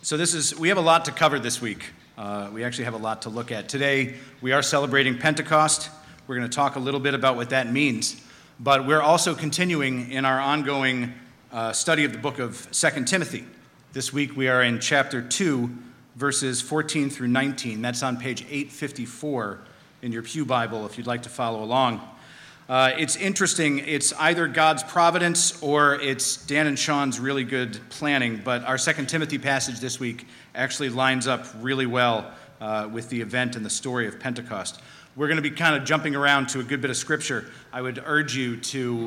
We have a lot to cover this week. We actually have a lot to look at. Today, we are celebrating Pentecost. We're going to talk a little bit about what that means. But we're also continuing in our ongoing study of the book of 2 Timothy. This week, we are in chapter 2, verses 14 through 19. That's on page 854 in your Pew Bible, if you'd like to follow along. It's interesting. It's either God's providence or it's Dan and Sean's really good planning, but our 2 Timothy passage this week actually lines up really well with the event and the story of Pentecost. We're going to be kind of jumping around to a good bit of scripture. I would urge you to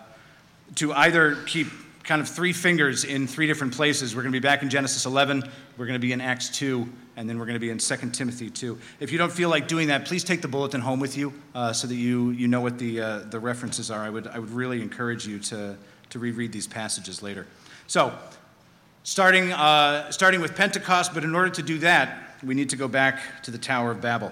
either keep kind of three fingers in three different places. We're going to be back in Genesis 11, we're going to be in Acts 2, and then we're going to be in 2 Timothy 2. If you don't feel like doing that, please take the bulletin home with you so that you know what the references are. I would really encourage you to reread these passages later. So, starting with Pentecost, but in order to do that, we need to go back to the Tower of Babel.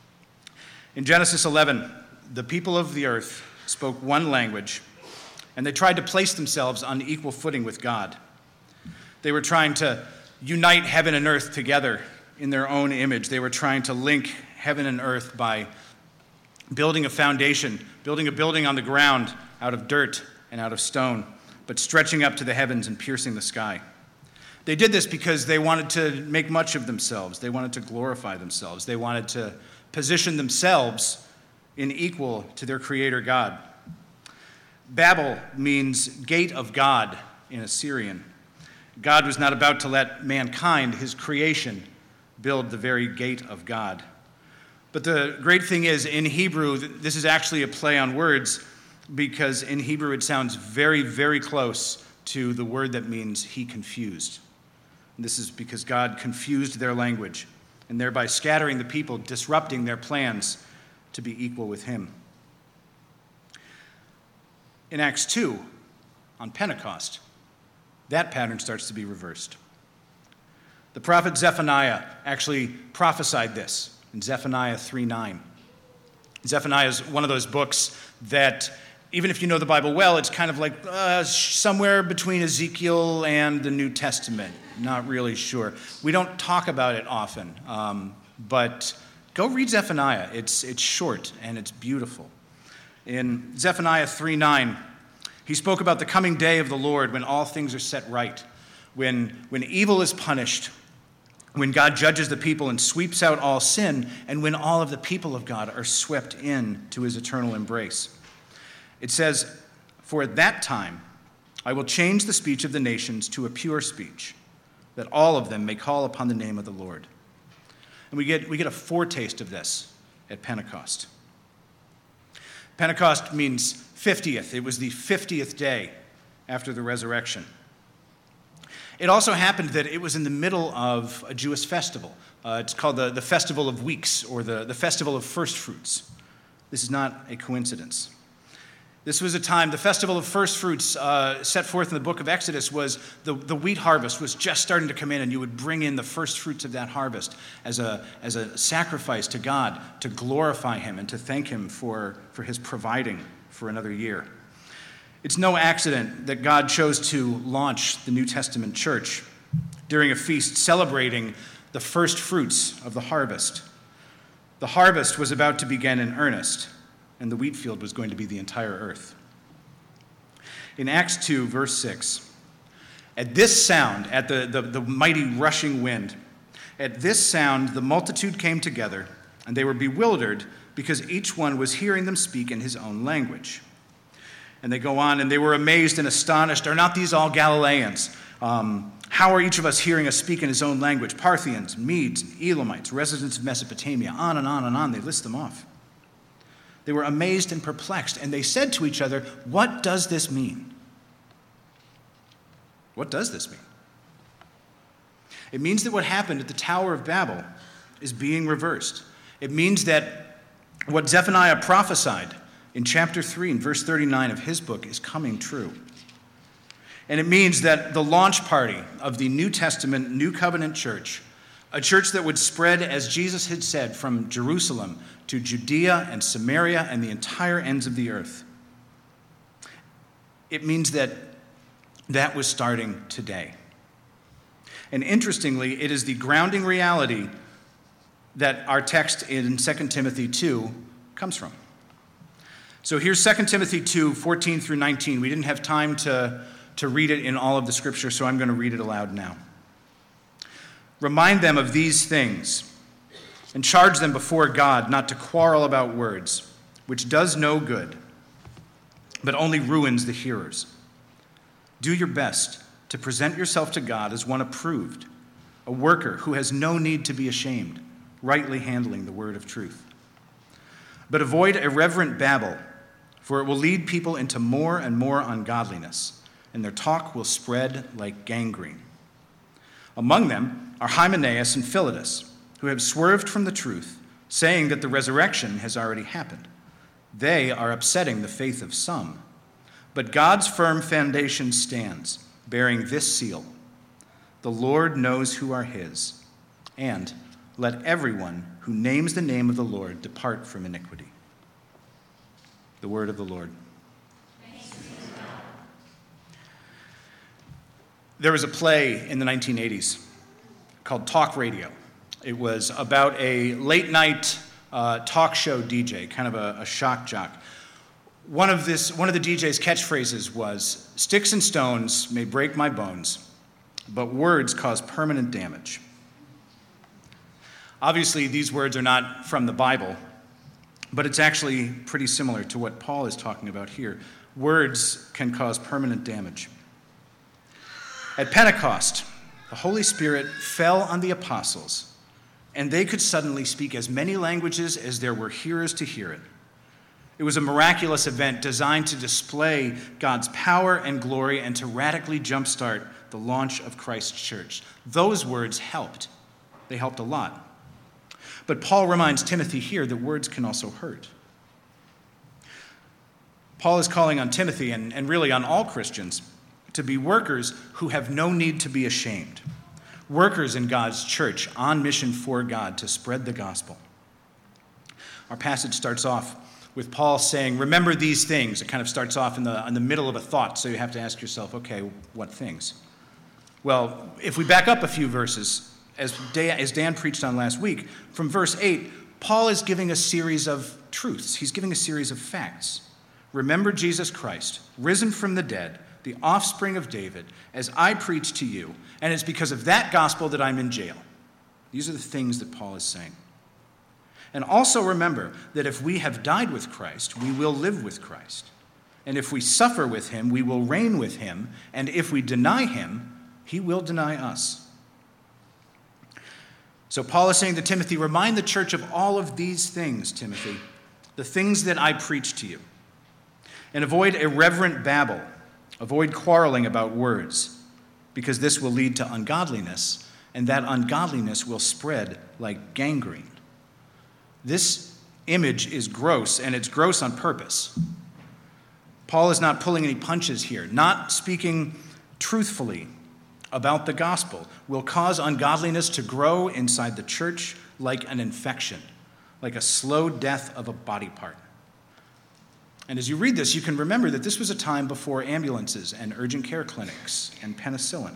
In Genesis 11, the people of the earth spoke one language, and they tried to place themselves on equal footing with God. They were trying to unite heaven and earth together in their own image. They were trying to link heaven and earth by building a foundation, building a building on the ground out of dirt and out of stone, but stretching up to the heavens and piercing the sky. They did this because they wanted to make much of themselves. They wanted to glorify themselves. They wanted to position themselves in equal to their Creator God. Babel means gate of God in Assyrian. God was not about to let mankind, his creation, build the very gate of God. But the great thing is, in Hebrew, this is actually a play on words, because in Hebrew it sounds very, very close to the word that means he confused. And this is because God confused their language, and thereby scattering the people, disrupting their plans to be equal with him. In Acts 2, on Pentecost, that pattern starts to be reversed. The prophet Zephaniah actually prophesied this in Zephaniah 3:9. Zephaniah is one of those books that, even if you know the Bible well, it's kind of like somewhere between Ezekiel and the New Testament. Not really sure. We don't talk about it often, but go read Zephaniah. It's short and it's beautiful. In Zephaniah 3:9, he spoke about the coming day of the Lord when all things are set right, when evil is punished, when God judges the people and sweeps out all sin, and when all of the people of God are swept in to his eternal embrace. It says, "For at that time I will change the speech of the nations to a pure speech, that all of them may call upon the name of the Lord." And we get a foretaste of this at Pentecost. Pentecost means 50th. It was the 50th day after the resurrection. It also happened that it was in the middle of a Jewish festival. It's called the Festival of Weeks, or the Festival of First Fruits. This is not a coincidence. This was a time, the Festival of First Fruits set forth in the book of Exodus was the wheat harvest was just starting to come in, and you would bring in the first fruits of that harvest as a sacrifice to God to glorify him and to thank him for his providing for another year. It's no accident that God chose to launch the New Testament church during a feast celebrating the first fruits of the harvest. The harvest was about to begin in earnest, and the wheat field was going to be the entire earth. In Acts 2, verse 6, at this sound, at the mighty rushing wind, at this sound the multitude came together, and they were bewildered because each one was hearing them speak in his own language. And they go on, and they were amazed and astonished. Are not these all Galileans? How are each of us hearing us speak in his own language? Parthians, Medes, and Elamites, residents of Mesopotamia, on and on and on. They list them off. They were amazed and perplexed, and they said to each other, "What does this mean?" What does this mean? It means that what happened at the Tower of Babel is being reversed. It means that what Zephaniah prophesied in chapter 3 and verse 39 of his book is coming true. And it means that the launch party of the New Testament, New Covenant church, a church that would spread, as Jesus had said, from Jerusalem to Judea and Samaria and the entire ends of the earth. It means that was starting today. And interestingly, it is the grounding reality that our text in 2 Timothy 2 comes from. So here's 2 Timothy 2, 14 through 19. We didn't have time to read it in all of the scripture, so I'm going to read it aloud now. Remind them of these things, and charge them before God not to quarrel about words, which does no good, but only ruins the hearers. Do your best to present yourself to God as one approved, a worker who has no need to be ashamed, rightly handling the word of truth. But avoid irreverent babble, for it will lead people into more and more ungodliness, and their talk will spread like gangrene. Among them are Hymenaeus and Philetus, who have swerved from the truth, saying that the resurrection has already happened. They are upsetting the faith of some. But God's firm foundation stands, bearing this seal: the Lord knows who are his, and let everyone who names the name of the Lord depart from iniquity. The word of the Lord. There was a play in the 1980s called Talk Radio. It was about a late-night talk show DJ, kind of a shock jock. One of the DJ's catchphrases was, "Sticks and stones may break my bones, but words cause permanent damage." Obviously, these words are not from the Bible, but it's actually pretty similar to what Paul is talking about here. Words can cause permanent damage. At Pentecost, the Holy Spirit fell on the apostles, and they could suddenly speak as many languages as there were hearers to hear it. It was a miraculous event designed to display God's power and glory and to radically jumpstart the launch of Christ's church. Those words helped. They helped a lot. But Paul reminds Timothy here that words can also hurt. Paul is calling on Timothy, and really on all Christians, to be workers who have no need to be ashamed. Workers in God's church, on mission for God to spread the gospel. Our passage starts off with Paul saying, remember these things. It kind of starts off in the middle of a thought, so you have to ask yourself, okay, what things? Well, if we back up a few verses, as Dan preached on last week, from verse 8, Paul is giving a series of truths. He's giving a series of facts. Remember Jesus Christ, risen from the dead, the offspring of David, as I preach to you, and it's because of that gospel that I'm in jail. These are the things that Paul is saying. And also remember that if we have died with Christ, we will live with Christ. And if we suffer with him, we will reign with him. And if we deny him, he will deny us. So Paul is saying to Timothy, remind the church of all of these things, Timothy, the things that I preach to you. And avoid irreverent babble. Avoid quarreling about words, because this will lead to ungodliness, and that ungodliness will spread like gangrene. This image is gross, and it's gross on purpose. Paul is not pulling any punches here. Not speaking truthfully about the gospel will cause ungodliness to grow inside the church like an infection, like a slow death of a body part. And as you read this, you can remember that this was a time before ambulances and urgent care clinics and penicillin.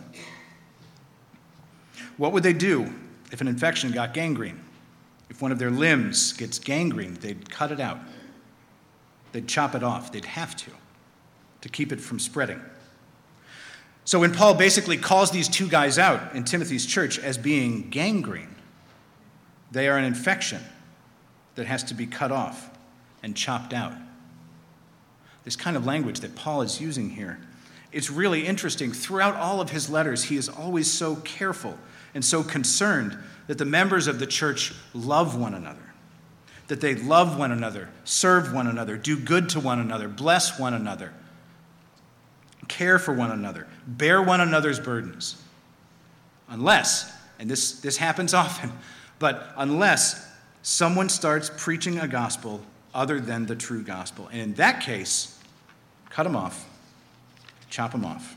What would they do if an infection got gangrene? If one of their limbs gets gangrene, they'd cut it out. They'd chop it off. They'd have to keep it from spreading. So when Paul basically calls these two guys out in Timothy's church as being gangrene, they are an infection that has to be cut off and chopped out. This kind of language that Paul is using here, it's really interesting. Throughout all of his letters, he is always so careful and so concerned that the members of the church love one another, that they love one another, serve one another, do good to one another, bless one another, care for one another, bear one another's burdens. Unless, and this happens often, but unless someone starts preaching a gospel other than the true gospel. And in that case, cut them off, chop them off.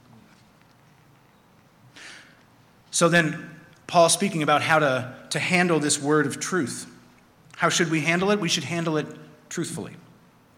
So then, Paul's speaking about how to handle this word of truth. How should we handle it? We should handle it truthfully.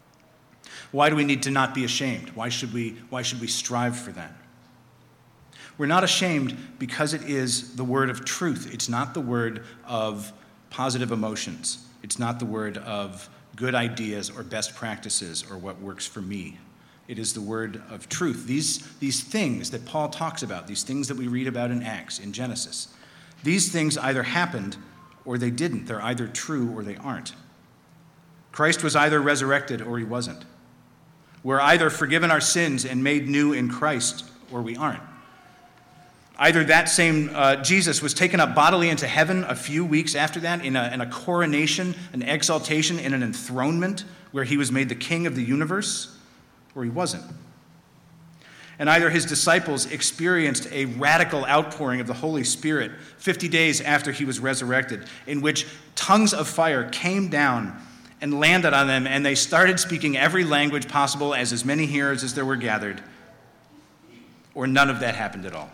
Why do we need to not be ashamed? Why should we strive for that? We're not ashamed because it is the word of truth. It's not the word of positive emotions. It's not the word of good ideas or best practices or what works for me. It is the word of truth. These things that Paul talks about, these things that we read about in Acts, in Genesis, these things either happened or they didn't. They're either true or they aren't. Christ was either resurrected or he wasn't. We're either forgiven our sins and made new in Christ or we aren't. Either that same Jesus was taken up bodily into heaven a few weeks after that in a coronation, an exaltation, in an enthronement where he was made the king of the universe, or he wasn't. And either his disciples experienced a radical outpouring of the Holy Spirit 50 days after he was resurrected, in which tongues of fire came down and landed on them, and they started speaking every language possible as many hearers as there were gathered, or none of that happened at all.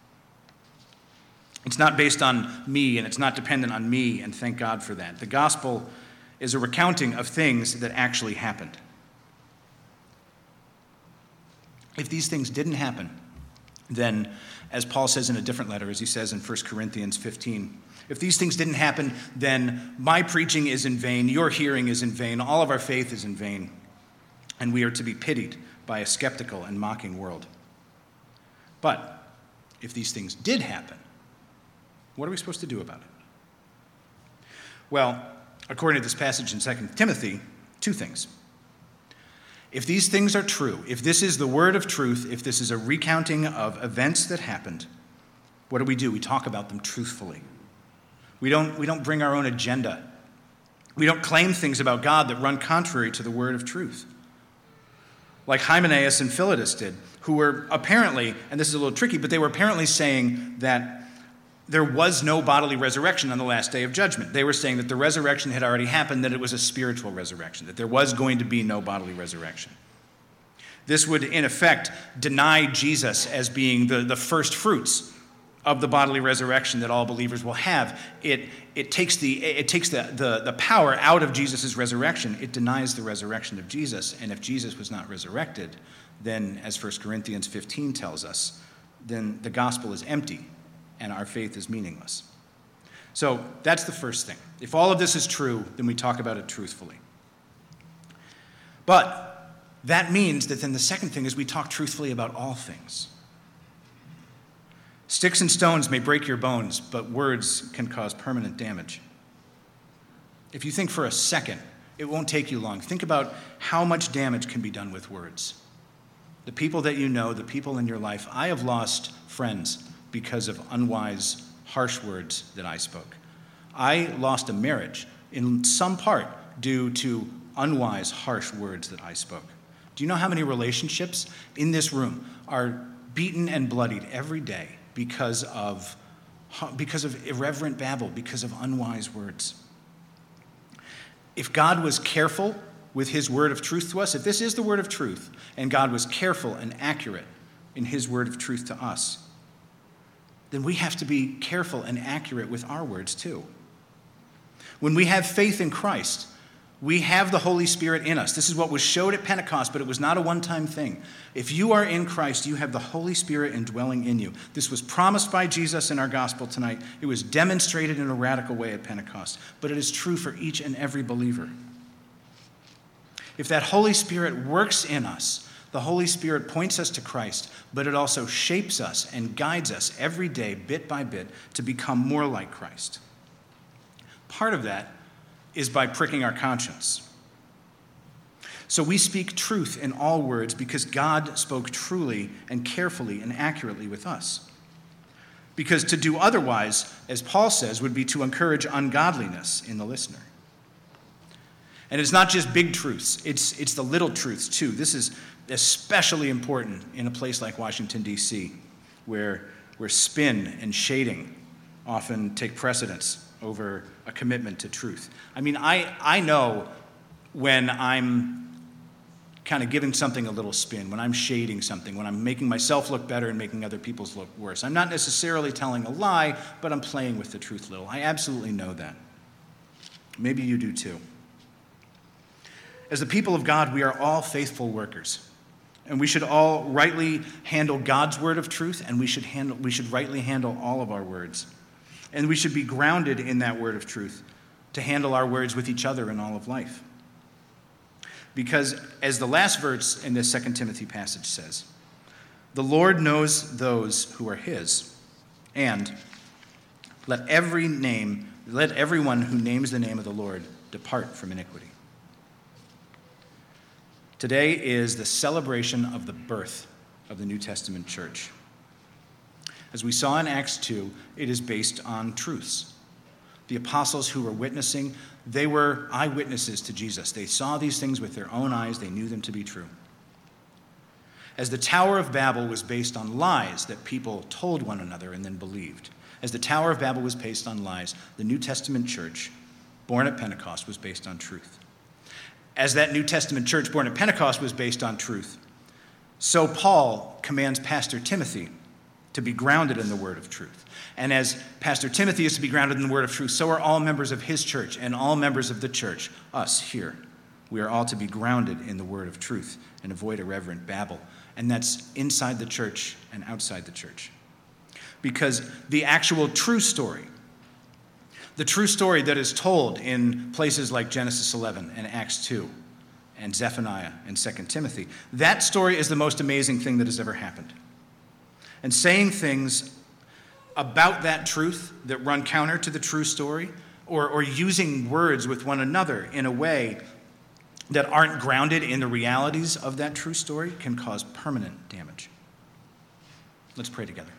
It's not based on me, and it's not dependent on me, and thank God for that. The gospel is a recounting of things that actually happened. If these things didn't happen, then, as Paul says in a different letter, as he says in 1 Corinthians 15, if these things didn't happen, then my preaching is in vain, your hearing is in vain, all of our faith is in vain, and we are to be pitied by a skeptical and mocking world. But if these things did happen, what are we supposed to do about it? Well, according to this passage in 2 Timothy, two things. If these things are true, if this is the word of truth, if this is a recounting of events that happened, what do? We talk about them truthfully. We don't bring our own agenda. We don't claim things about God that run contrary to the word of truth. Like Hymenaeus and Philetus did, who were apparently, and this is a little tricky, but they were apparently saying that there was no bodily resurrection on the last day of judgment. They were saying that the resurrection had already happened, that it was a spiritual resurrection, that there was going to be no bodily resurrection. This would, in effect, deny Jesus as being the first fruits of the bodily resurrection that all believers will have. It takes the power out of Jesus' resurrection. It denies the resurrection of Jesus. And if Jesus was not resurrected, then, as 1 Corinthians 15 tells us, then the gospel is empty and our faith is meaningless. So that's the first thing. If all of this is true, then we talk about it truthfully. But that means that then the second thing is we talk truthfully about all things. Sticks and stones may break your bones, but words can cause permanent damage. If you think for a second, it won't take you long. Think about how much damage can be done with words. The people that you know, the people in your life, I have lost friends because of unwise, harsh words that I spoke. I lost a marriage in some part due to unwise, harsh words that I spoke. Do you know how many relationships in this room are beaten and bloodied every day because of irreverent babble, because of unwise words? If God was careful with his word of truth to us, if this is the word of truth, and God was careful and accurate in his word of truth to us, then we have to be careful and accurate with our words too. When we have faith in Christ, we have the Holy Spirit in us. This is what was showed at Pentecost, but it was not a one-time thing. If you are in Christ, you have the Holy Spirit indwelling in you. This was promised by Jesus in our gospel tonight. It was demonstrated in a radical way at Pentecost, but it is true for each and every believer. If that Holy Spirit works in us, the Holy Spirit points us to Christ, but it also shapes us and guides us every day, bit by bit, to become more like Christ. Part of that is by pricking our conscience. So we speak truth in all words because God spoke truly and carefully and accurately with us. Because to do otherwise, as Paul says, would be to encourage ungodliness in the listener. And it's not just big truths, it's the little truths too. This is especially important in a place like Washington, D.C., where spin and shading often take precedence over a commitment to truth. I mean, I know when I'm kind of giving something a little spin, when I'm shading something, when I'm making myself look better and making other people's look worse. I'm not necessarily telling a lie, but I'm playing with the truth a little. I absolutely know that. Maybe you do too. As the people of God, we are all faithful workers. And we should all rightly handle God's word of truth, and we should rightly handle all of our words. And we should be grounded in that word of truth to handle our words with each other in all of life. Because as the last verse in this 2 Timothy passage says, the Lord knows those who are his, and let everyone who names the name of the Lord depart from iniquity. Today is the celebration of the birth of the New Testament church. As we saw in Acts 2, it is based on truths. The apostles who were witnessing, they were eyewitnesses to Jesus. They saw these things with their own eyes. They knew them to be true. As the Tower of Babel was based on lies that people told one another and then believed, as the Tower of Babel was based on lies, the New Testament church, born at Pentecost, was based on truth. As that New Testament church born at Pentecost was based on truth, so Paul commands Pastor Timothy to be grounded in the word of truth. And as Pastor Timothy is to be grounded in the word of truth, so are all members of his church and all members of the church, us here. We are all to be grounded in the word of truth and avoid irreverent babble. And that's inside the church and outside the church. Because the actual true story, the true story that is told in places like Genesis 11 and Acts 2 and Zephaniah and 2 Timothy, that story is the most amazing thing that has ever happened. And saying things about that truth that run counter to the true story, or using words with one another in a way that aren't grounded in the realities of that true story, can cause permanent damage. Let's pray together.